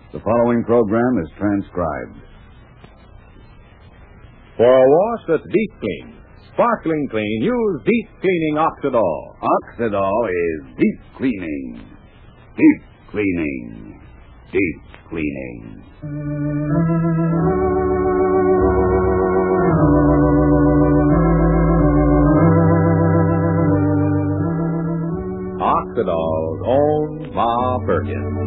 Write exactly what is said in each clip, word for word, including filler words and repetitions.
The following program is transcribed. For a wash that's deep clean, sparkling clean, use Deep Cleaning Oxidol. Oxidol is deep cleaning. Deep cleaning. Deep cleaning. Oxidol's own Ma Perkins.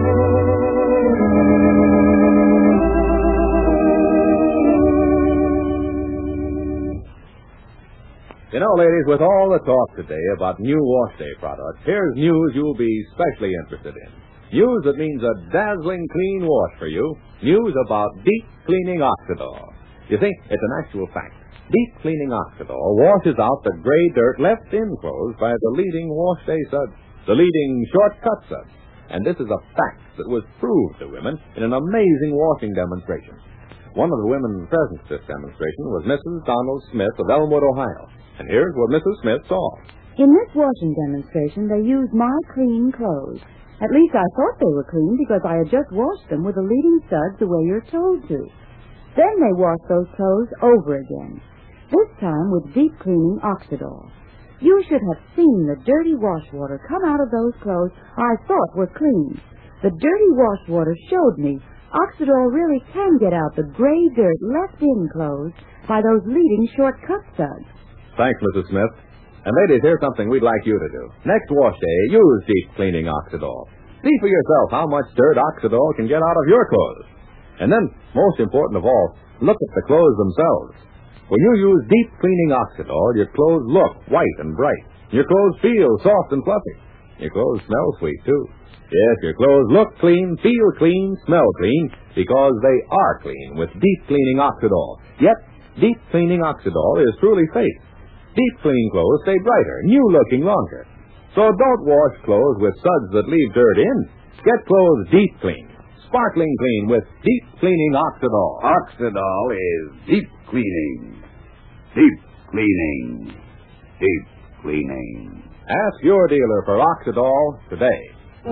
You know, ladies, with all the talk today about new wash day products, here's news you'll be especially interested in. News that means a dazzling clean wash for you. News about Deep Cleaning Oxidol. You see, it's an actual fact. Deep Cleaning Oxidol washes out the gray dirt left in clothes by the leading wash day suds, the leading shortcut suds. And this is a fact that was proved to women in an amazing washing demonstration. One of the women present at this demonstration was Missus Donald Smith of Elmwood, Ohio. And here's what Missus Smith saw. In this washing demonstration, they used my clean clothes. At least I thought they were clean because I had just washed them with the leading suds the way you're told to. Then they washed those clothes over again, this time with Deep Cleaning Oxidol. You should have seen the dirty wash water come out of those clothes I thought were clean. The dirty wash water showed me Oxidol really can get out the gray dirt left in clothes by those leading shortcut suds. Thanks, Missus Smith. And ladies, here's something we'd like you to do. Next wash day, use Deep Cleaning Oxidol. See for yourself how much dirt Oxidol can get out of your clothes. And then, most important of all, look at the clothes themselves. When you use Deep Cleaning Oxidol, your clothes look white and bright. Your clothes feel soft and fluffy. Your clothes smell sweet, too. Yes, your clothes look clean, feel clean, smell clean, because they are clean with Deep Cleaning Oxidol. Yet, Deep Cleaning Oxidol is truly safe. Deep clean clothes stay brighter, new-looking longer. So don't wash clothes with suds that leave dirt in. Get clothes deep clean, sparkling clean with Deep Cleaning Oxidol. Oxidol is deep cleaning. Deep cleaning. Deep cleaning. Ask your dealer for Oxidol today.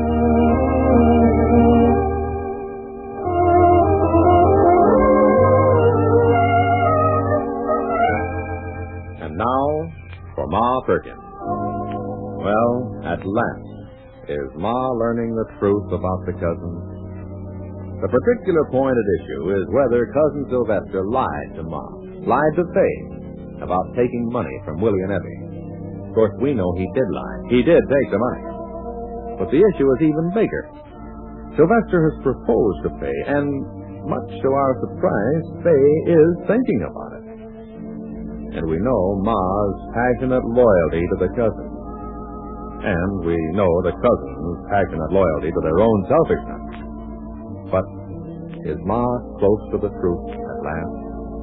Now, for Ma Perkins. Well, at last, is Ma learning the truth about the cousins? The particular point at issue is whether Cousin Sylvester lied to Ma, lied to Faye, about taking money from Willie and Evie. Of course, we know he did lie. He did take the money. But the issue is even bigger. Sylvester has proposed to Faye, and much to our surprise, Faye is thinking about it. And we know Ma's passionate loyalty to the cousins. And we know the cousins' passionate loyalty to their own selfishness. But is Ma close to the truth at last?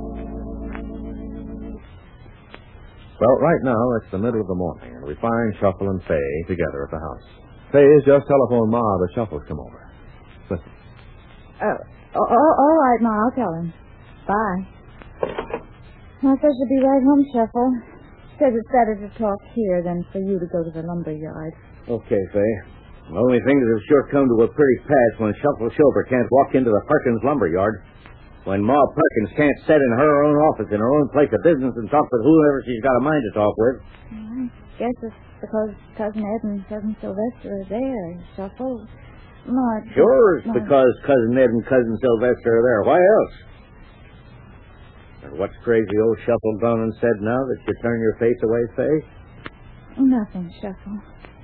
Well, right now it's the middle of the morning, and we find Shuffle and Faye together at the house. Faye has just telephoned Ma that Shuffle's come over. Listen. Uh, oh, all right, Ma, I'll tell him. Bye. I said she'll be right home, Shuffle. Says it's better to talk here than for you to go to the lumber yard. Okay, Faye. The only thing that has sure come to a pretty pass when Shuffle Silver can't walk into the Perkins lumber yard. When Ma Perkins can't sit in her own office in her own place of business and talk with whoever she's got a mind to talk with. I guess it's because Cousin Ed and Cousin Sylvester are there, Shuffle. Ma, sure, it's Ma. because Cousin Ed and Cousin Sylvester are there. Why else? And what's crazy old Shuffle gone and said now that you turn your face away, Faye? Nothing, Shuffle.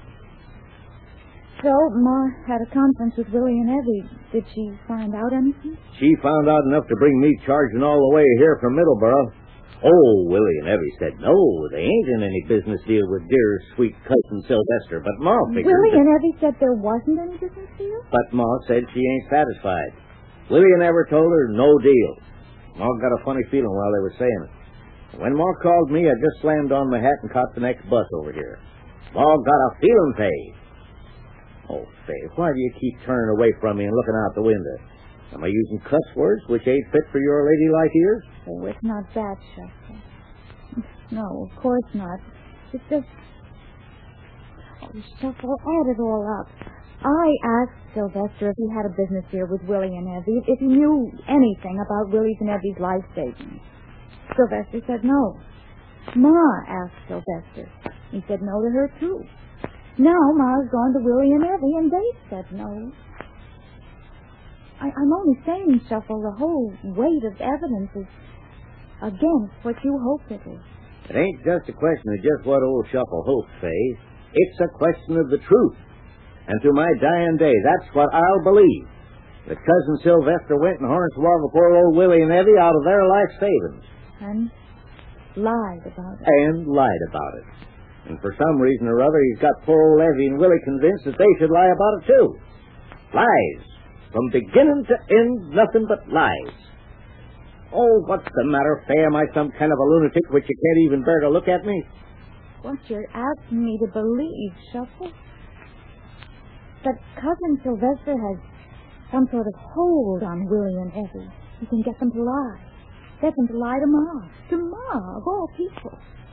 So, Ma had a conference with Willie and Evie. Did she find out anything? She found out enough to bring me charging all the way here from Middleborough. Oh, Willie and Evie said no, they ain't in any business deal with dear, sweet Cousin Sylvester. But Ma figured... Willie that... and Evie said there wasn't any business deal? But Ma said she ain't satisfied. Willie never told her no deal. Ma got a funny feeling while they were saying it. When Ma called me, I just slammed on my hat and caught the next bus over here. Ma got a feeling, Faye. Oh, Faye, why do you keep turning away from me and looking out the window? Am I using cuss words which ain't fit for your ladylike ears? Oh, it's not that, Shuffle. No, of course not. It's just... Oh, Shuffle, add it all up. I asked Sylvester if he had a business here with Willie and Evie, if he knew anything about Willie's and Evie's life savings. Sylvester said no. Ma asked Sylvester. He said no to her, too. Now Ma's gone to Willie and Evie, and they said no. I, I'm only saying, Shuffle, the whole weight of evidence is against what you hope it is. It ain't just a question of just what old Shuffle hopes, Faye. It's a question of the truth. And to my dying day, that's what I'll believe. That Cousin Sylvester went and hornswoggled poor old Willie and Evie out of their life savings. And lied about it. And lied about it. And for some reason or other, he's got poor old Evie and Willie convinced that they should lie about it, too. Lies. From beginning to end, nothing but lies. Oh, what's the matter, Faye? Am I some kind of a lunatic which you can't even bear to look at me? What you're asking me to believe, Shuffle, that Cousin Sylvester has some sort of hold on Willie and Evie. He can get them to lie. Get them to lie to Ma. To Ma, of all people.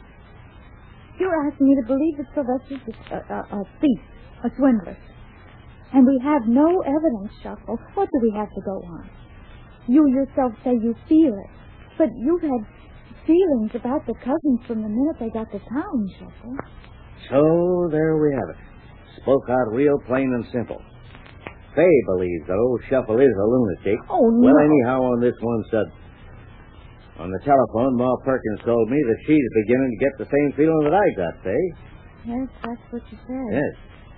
You're asking me to believe that Sylvester's a, a, a thief, a swindler. And we have no evidence, Shuffle. What do we have to go on? You yourself say you feel it. But you've had feelings about the cousins from the minute they got to town, Shuffle. So, there we have it. Spoke out real plain and simple. Faye believes that old Shuffle is a lunatic. Oh, no. Well, anyhow, on this one sub... On the telephone, Ma Perkins told me that she's beginning to get the same feeling that I got, Faye. Yes, that's what you said. Yes.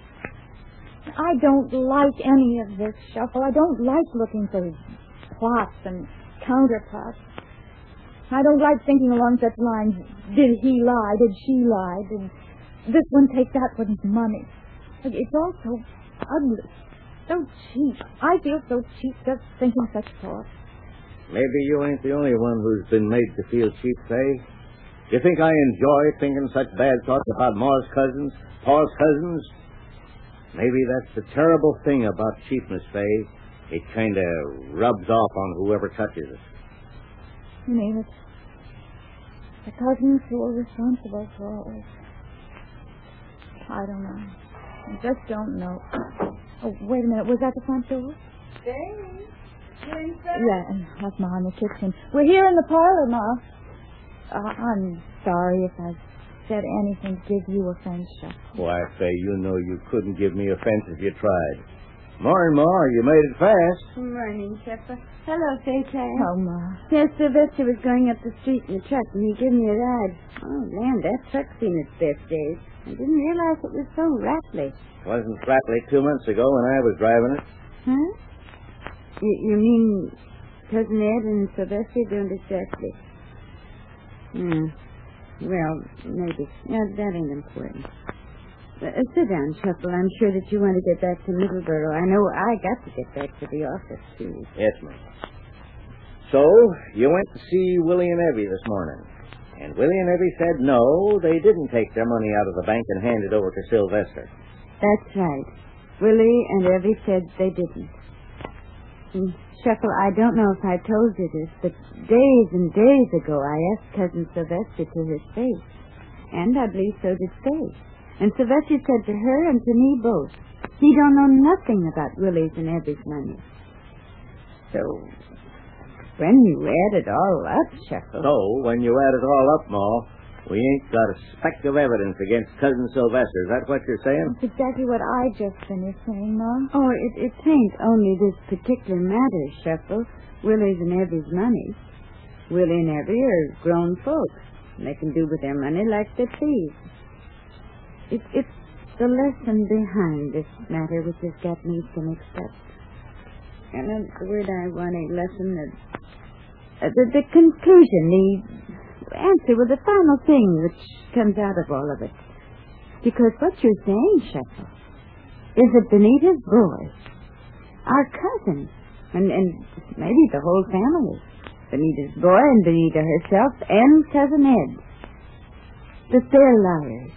I don't like any of this, Shuffle. I don't like looking for plots and counterplots. I don't like thinking along such lines, did he lie, did she lie, did this one take that one's money. It's all so ugly, so cheap. I feel so cheap just thinking such thoughts. Maybe you ain't the only one who's been made to feel cheap, Faye. You think I enjoy thinking such bad thoughts about Ma's cousins, Pa's cousins? Maybe that's the terrible thing about cheapness, Faye. It kind of rubs off on whoever touches it. You mean it's the cousins who are responsible for all this? I don't know. I just don't know. Oh, wait a minute. Was that the front door? Dave, you inside? Yeah, and that's Ma in the kitchen. We're here in the parlor, Ma. Uh, I'm sorry if I've said anything to give you offense, Shuffle. Why, Faye, you know you couldn't give me offense if you tried. Morning, Ma. You made it fast. Morning, Pepper. Hello, Faye-Child. Oh, Ma. Yes, Sylvester was going up the street in the truck, and he gave me a ride. Oh, man, that truck's seen its best days. I didn't realize it was so rattly. Wasn't rattly two months ago when I was driving it. Huh? You, you mean Cousin Ed and Sylvester don't exactly? Hmm. Well, maybe. Yeah, that ain't important. Uh, sit down, Shuffle. I'm sure that you want to get back to Middleborough. I know I got to get back to the office, too. Yes, ma'am. So, you went to see Willie and Evie this morning. And Willie and Evie said no, they didn't take their money out of the bank and hand it over to Sylvester. That's right. Willie and Evie said they didn't. And Shuffle, I don't know if I told you this, but days and days ago I asked Cousin Sylvester to his face. And I believe so did Faye. And Sylvester said to her and to me both, he don't know nothing about Willie's and Evie's money. So, when you add it all up, Shuffle... So, when you add it all up, Ma, we ain't got a speck of evidence against Cousin Sylvester. Is that what you're saying? That's exactly what I just finished saying, Ma. Oh, it, it ain't only this particular matter, Shuffle. Willie's and Evie's money. Willie and Evie are grown folks. They can do with their money like they please. It, it's the lesson behind this matter which has got me so mixed up. And that's the word I want, a lesson that... Uh, the, the conclusion, the answer, well, the final thing which comes out of all of it. Because what you're saying, Shuffle, is that Benita's boy, our cousin, and, and maybe the whole family, Benita's boy and Benita herself and Cousin Ed, that they're liars.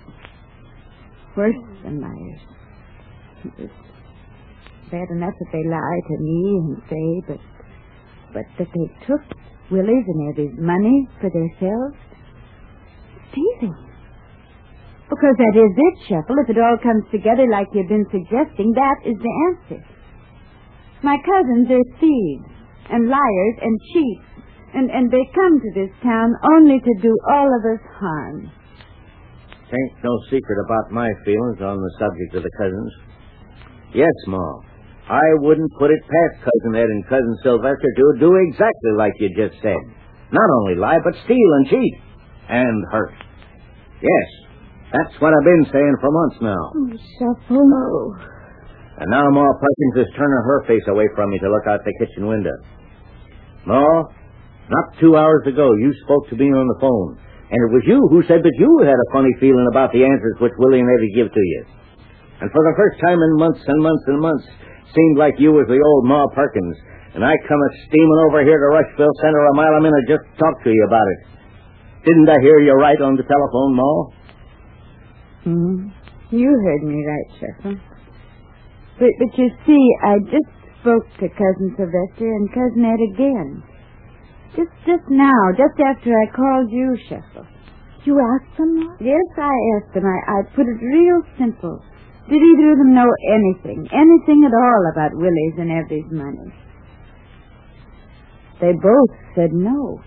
Worse than liars. It's bad enough that they lie to me and say, but but that they took Willie's and Evie's money for themselves. Stealing. Because that is it, Shuffle. If it all comes together like you've been suggesting, that is the answer. My cousins are thieves and liars and cheats, and, and they come to this town only to do all of us harm. Ain't no secret about my feelings on the subject of the cousins. Yes, Ma, I wouldn't put it past Cousin Ed and Cousin Sylvester to do exactly like you just said. Not only lie, but steal and cheat. And hurt. Yes, that's what I've been saying for months now. Oh, Shuffle. Oh. And now Ma Perkins is turning her face away from me to look out the kitchen window. Ma, not two hours ago you spoke to me on the phone, and it was you who said that you had a funny feeling about the answers which Willie and Eddie give to you. And for the first time in months and months and months, seemed like you was the old Ma Perkins, and I come a steaming over here to Rushville Center a mile a minute just to talk to you about it. Didn't I hear you right on the telephone, Ma? Mm-hmm. You heard me right, Shuffle. But, but you see, I just spoke to Cousin Sylvester and Cousin Ed again. Just just now, just after I called you, Shuffle. You asked them what? Yes, I asked them. I, I put it real simple. Did either of them know anything, anything at all about Willie's and Evie's money? They both said no.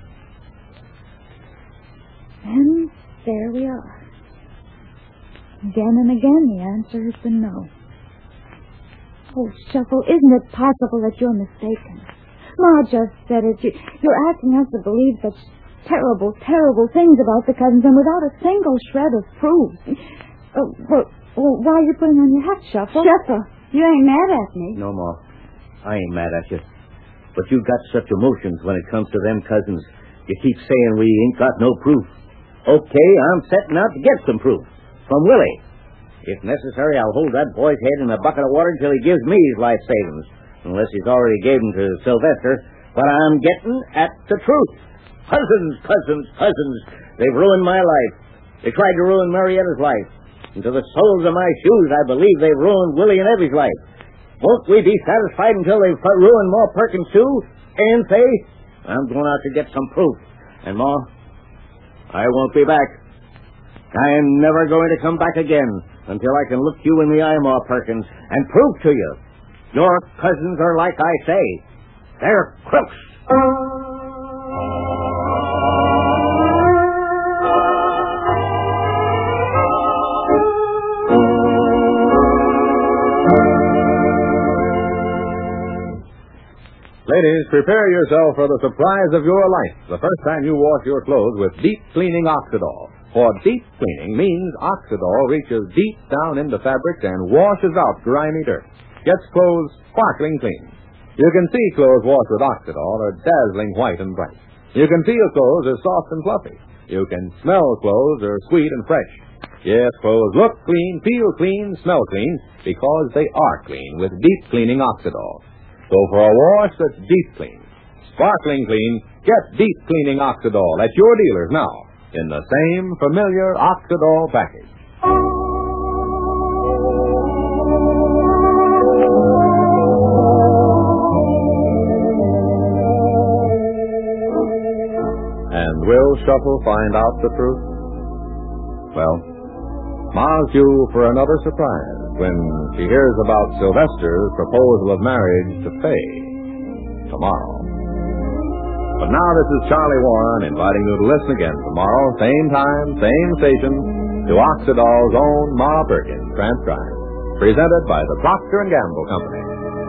And there we are. Again and again the answer has been no. Oh, Shuffle, isn't it possible that you're mistaken? Ma just said it. You, you're asking us to believe such terrible, terrible things about the cousins and without a single shred of proof. Oh, well, well, why are you putting on your hat, Shuffle? Shuffle, you ain't mad at me. No, Ma. I ain't mad at you. But you've got such emotions when it comes to them cousins. You keep saying we ain't got no proof. Okay, I'm setting out to get some proof. From Willie. If necessary, I'll hold that boy's head in a bucket of water until he gives me his life savings. Unless he's already gave them to Sylvester. But I'm getting at the truth. Cousins, cousins, cousins. They've ruined my life. They tried to ruin Marietta's life. And to the soles of my shoes, I believe they've ruined Willie and Evie's life. Won't we be satisfied until they've ruined Ma Perkins, too? And say, I'm going out to get some proof. And, Ma, I won't be back. I am never going to come back again until I can look you in the eye, Ma Perkins, and prove to you your cousins are like I say. They're crooks. Ladies, prepare yourself for the surprise of your life the first time you wash your clothes with deep cleaning Oxidol. For deep cleaning means Oxidol reaches deep down into fabrics and washes out grimy dirt. Gets clothes sparkling clean. You can see clothes washed with Oxidol are dazzling white and bright. You can feel clothes are soft and fluffy. You can smell clothes are sweet and fresh. Yes, clothes look clean, feel clean, smell clean, because they are clean with deep cleaning Oxidol. So for a wash that's deep clean, sparkling clean, get deep cleaning Oxidol at your dealers now in the same familiar Oxidol package. And will Shuffle find out the truth? Well, Ma's due for another surprise when she hears about Sylvester's proposal of marriage to Fay tomorrow. But now this is Charlie Warren inviting you to listen again tomorrow, same time, same station, to Oxidol's own Ma Perkins transcribed, presented by the Procter and Gamble Company.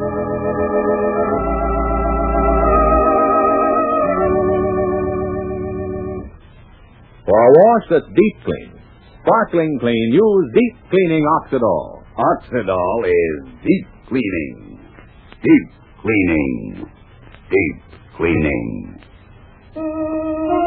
For a wash that's deep clean, sparkling clean, use deep cleaning Oxidol. Oxidol is deep cleaning. Deep cleaning. Deep cleaning.